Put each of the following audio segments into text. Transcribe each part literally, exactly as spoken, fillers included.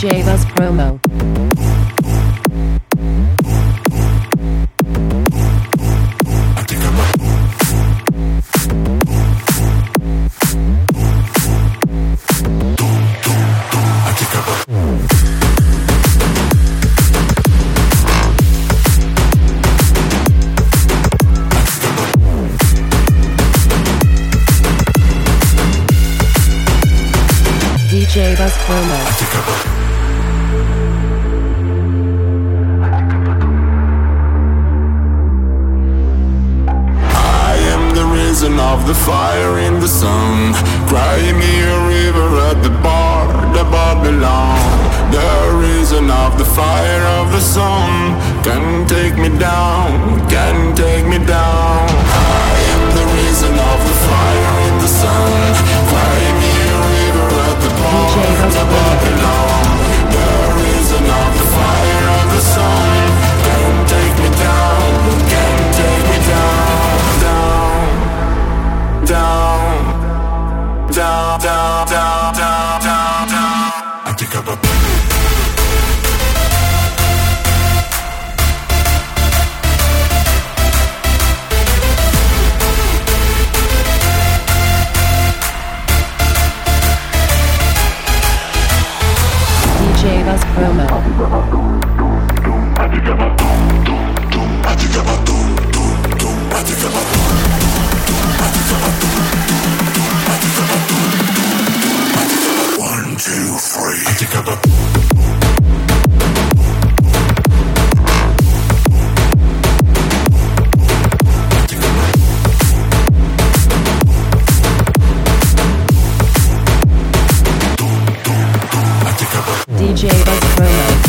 J Buzz Promo. D J Buzz Promo. Of the fire in the sun, cry me a river at the bar, the Babylon. The reason of the fire of the sun can take me down, can take me down. I am the reason of the fire in the sun, cry me a river at the bar, the Babylon. The reason of the fire of the sun can take me down, can take me down, down. Down, down, down, down, down, down, down. I think I'm a D J Buzz Promo. I think I'm a I think I'm a I think I'm a one, two, three. I think I'm a D J Buzz Promo.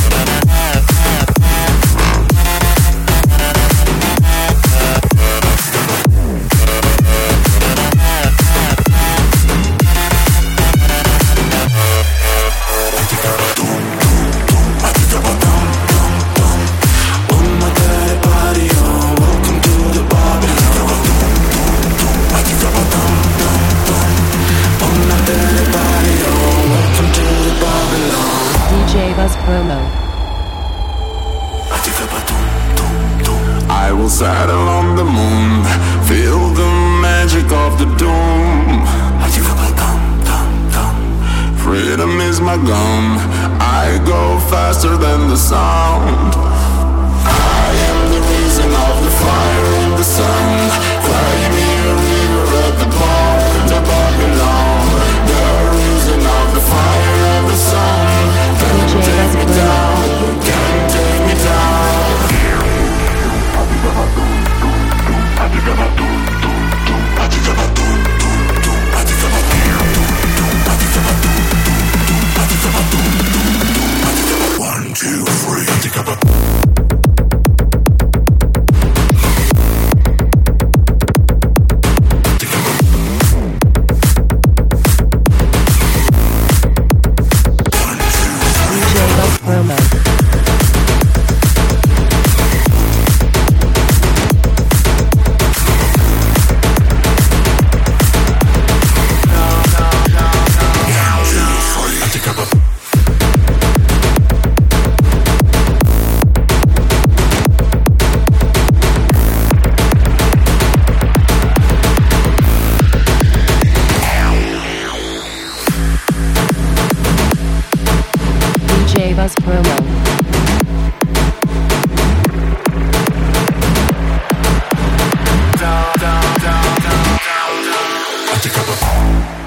Promo. I will settle on the moon, feel the magic of the doom. Freedom is my gun, I go faster than the sound. I am the reason of the fire in the sun, cry me a river at the bar, the Babylon. The reason of the fire of the sun can take me down, can take me down. One, two, three. I think I'm a D J Buzz Promo. down, down, down, down, down, down. I think I'm a